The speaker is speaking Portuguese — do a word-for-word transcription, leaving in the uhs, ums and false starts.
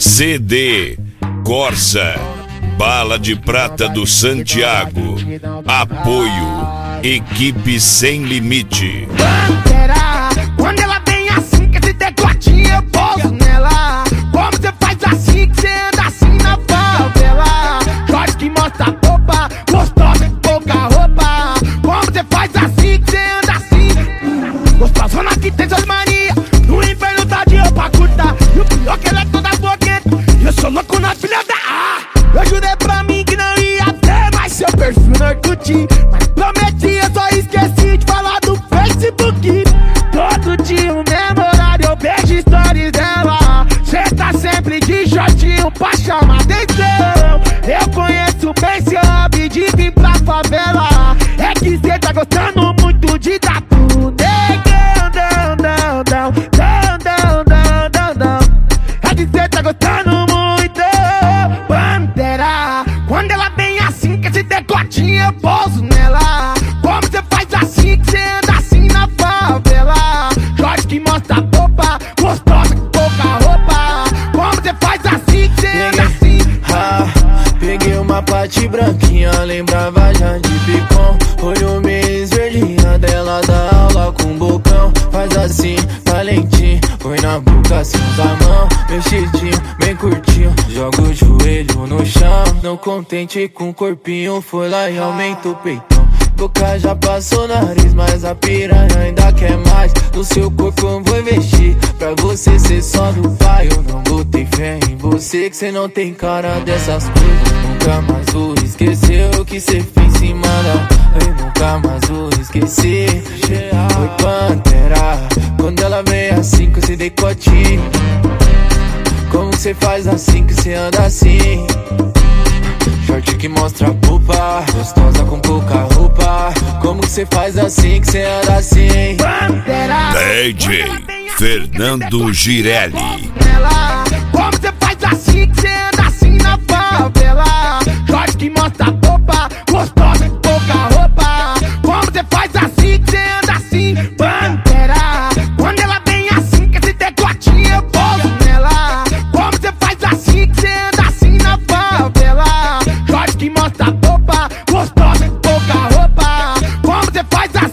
C D Corsa, Bala de Prata do Santiago. Apoio Equipe Sem Limite. Pantera, quando ela vem assim, que esse decotinho eu pouso nela. Como você faz assim, que você anda assim na favela? Jorge que mostra a popa, gostosa com pouca roupa. Como você faz assim, que você anda assim? Gostosona que tem suas manias, no inferno tá de roupa curta. E o pior que ela é toda boqueta, e eu sou louco na filha da... Ah, eu jurei pra mim que não ia ter mais seu perfil no Orkut, mas prometi, eu só esqueci de falar do Facebook. Todo dia o mesmo horário eu vejo stories dela. Cê tá sempre de shortinho pra chamar atenção. Eu conheço bem seu hobby de vir pra favela. É que cê tá gostando muito de dar tudo. Down, down, down, down, down, down, down, down. É que cê tá gostando muito. Pantera, quando ela vem assim, que esse decotinho eu pouso nela. Como você faz assim, que você anda assim na favela? Jorge que mostra a popa, gostosa com pouca roupa. Como você faz assim, que você anda assim? Ah, peguei uma pate branquinha, lembrava já de picom. Olho meio esverdinha dela da aula com bocão. Faz assim, valentim, põe na boca, assim usa a mão. Mexidinho, bem curtinho, joga o joelho no chão. Não contente com o corpinho, foi lá e aumenta o peitão. Boca já passou nariz, mas a piranha ainda quer mais. No seu corpo eu vou investir, pra você ser só do pai. Eu não botei fé em você, que cê não tem cara dessas coisas. Nunca mais vou esquecer o que cê fez em cima da... Eu nunca mais vou esquecer. Oi, Pantera, quando ela vem assim com esse decotinho. Como cê faz assim que cê anda assim? Short que mostra a pupa, gostosa com pouca roupa. Como cê faz assim que cê anda assim? Pantera, D J Fernando Girelli. como você faz assim, que cê anda assim na favela? Jorge que mostra a popa, gostosa com pouca roupa. Como você faz assim, que cê anda assim? Pantera, quando ela vem assim, que esse decotinho eu pouso nela. Como você faz assim, que cê anda assim na favela? Jorge que mostra a popa, gostosa com pouca roupa. Como você faz assim?